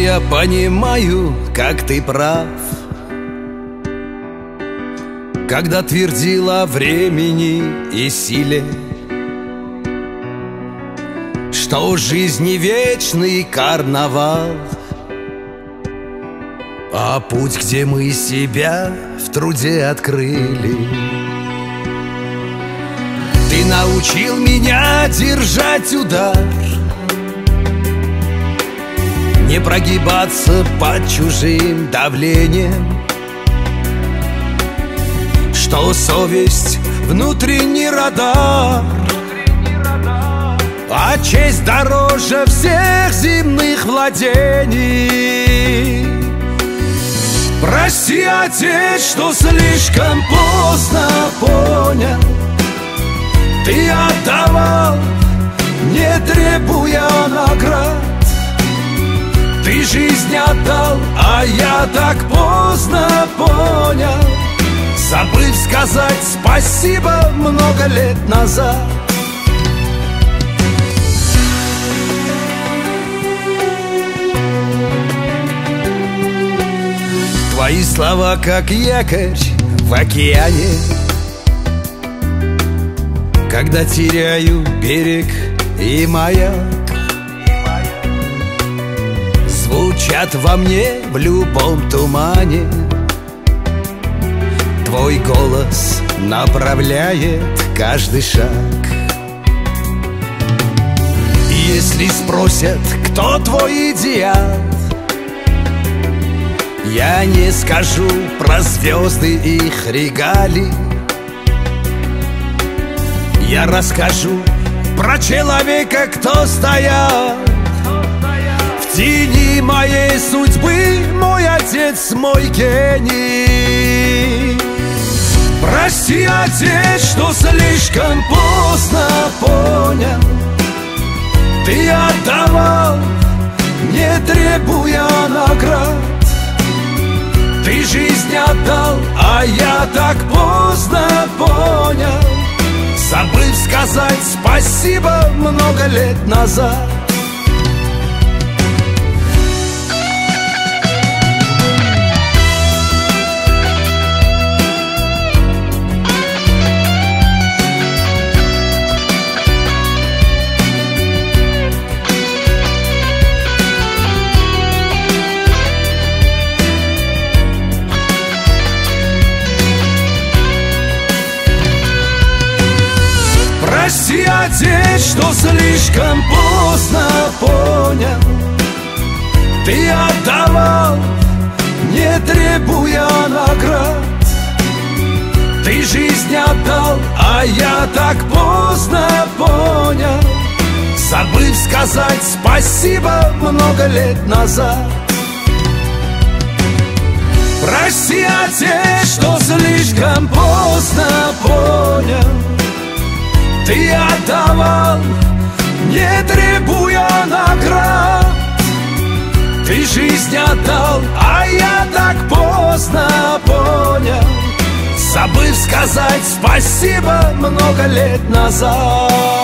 я понимаю, как ты прав, когда твердил о времени и силе, что у жизни вечный карнавал, а путь, где мы себя в труде открыли. Ты научил меня держать удар, не прогибаться под чужим давлением, что совесть внутренний радар, а честь дороже всех земных владений. Прости, Отец, что слишком поздно понял, ты отдавал, не требуя наград. Ты жизнь отдал, а я так поздно понял, забыв сказать спасибо много лет назад. Твои слова, как якорь в океане, когда теряю берег и маяк, звучат во мне в любом тумане. Твой голос направляет каждый шаг. И если спросят, кто твой идеал, я не скажу про звезды и их регалии. Я расскажу про человека, кто стоял в тени моей судьбы, мой отец, мой гений. Прости, Отец, что слишком поздно понял, ты отдавал, не требуя наград. Ты жизнь отдал, а я так поздно понял, забыв сказать спасибо много лет назад. Прости, Отец, что слишком поздно понял, ты отдавал, не требуя наград. Ты жизнь отдал, а я так поздно понял, забыв сказать спасибо много лет назад. Прости, Отец, что слишком поздно понял, ты отдавал, не требуя наград. Ты жизнь отдал, а я так поздно понял, забыв сказать спасибо много лет назад.